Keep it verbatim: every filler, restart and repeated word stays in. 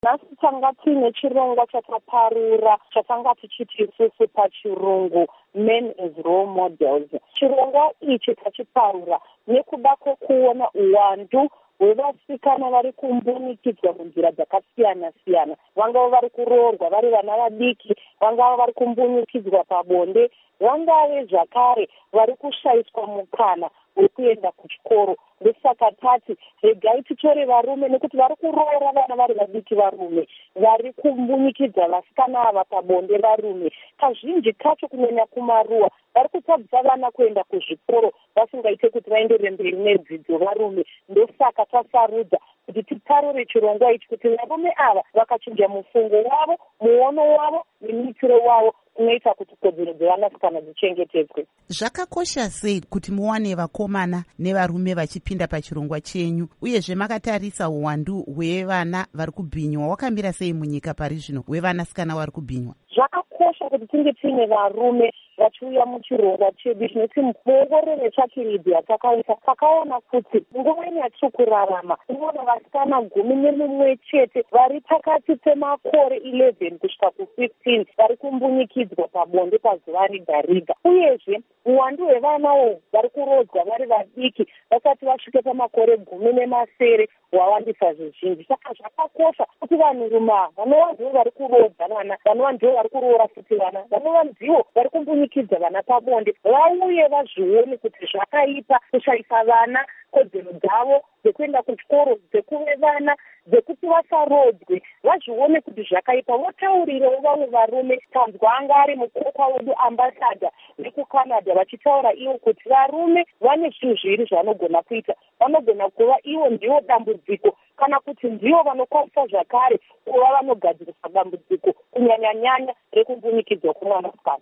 Nhasi tanga tine chirongwa chakaparura chatanga tichiti isusu pachirungu Men as Role Models. Chirongwa ichi tachiparura nekuda kwokuona uwandu hwevasikana vari kumbunikidzwa munzira dzakasiyana siyana. Vangava vari kuroorwa vari vana vadiki, vangava vari kumbunikidzwa pabonde, vangave zvakare vari kushayiswa mukana wekuenda kuchikoro. Ndosaka tati regai titore varume nekuti vari kuroora vana vari vadiki varume, vari kumbunikidza vasikana ava pabonde varume. Kazhinji kacho kunyanya kumaruwa vari kutadzisa vana kuenda kuzvikoro vasingaite kuti vaenderere mberi nedzidzo varume. Ndosaka tasarudza kuti tiparure chirongwa ichi kuti varume ava vakachinja mufungo wavo, muono wavo nemuitiro wavo unoita kuti kodzero dzevanasikana dzichengetedzwe. Zvakakosha sei kuti muwane vakomana nevarume vachipinda pachirongwa chenyu, uyezve makatarisa uwandu hwevana vari kubhinywa wakamira sei munyika pari zvino hwevanasikana vari kubhinywa? Zvakakosha kuti tinge tine varume vachiuya muchirongwa chedu. Tinoti muongororo retsvakiridhi yatakaita takaona kuti nguva ino yatiri kurarama tinoona vasikana gumi nemumwe chete vari pakati pemakore eleven kusvika kufifteen vari kumbunikidzwa pabonde pazuva riga riga. Uyezve uwandu hwevanawo vari kurodzwa vari vadiki vasati vasvike pamakore gumi nemasere hwawandisa zvizhinji. Saka zvakakosha kuti vanhurume vanova ndivo vari kurodza vana, vanova ndivo vari kuroora futi vana, vanova ndivo vari kumbunikidza vana pabonde, vauye vazvione kuti zvakaipa kushayisa vana kodzero dzavo dzekuenda kuchikoro, dzekuve vana, dzekuti vasarodzwe, vazvione kuti zvakaipa. Votaurirewo vamwe varume. Tanzwa anga ari mukokwa wedu ambasada vekucanada vachitaura ivo kuti varume vane zvinhu zviviri zvavanogona kuita. Vanogona kuva ivo ndivo dambudziko kana kuti ndivo vanokwanisa zvakare kuva vanogadzirisa dambudziko kunyanya nyanya rekumbunikidzwa kwemwanasikana.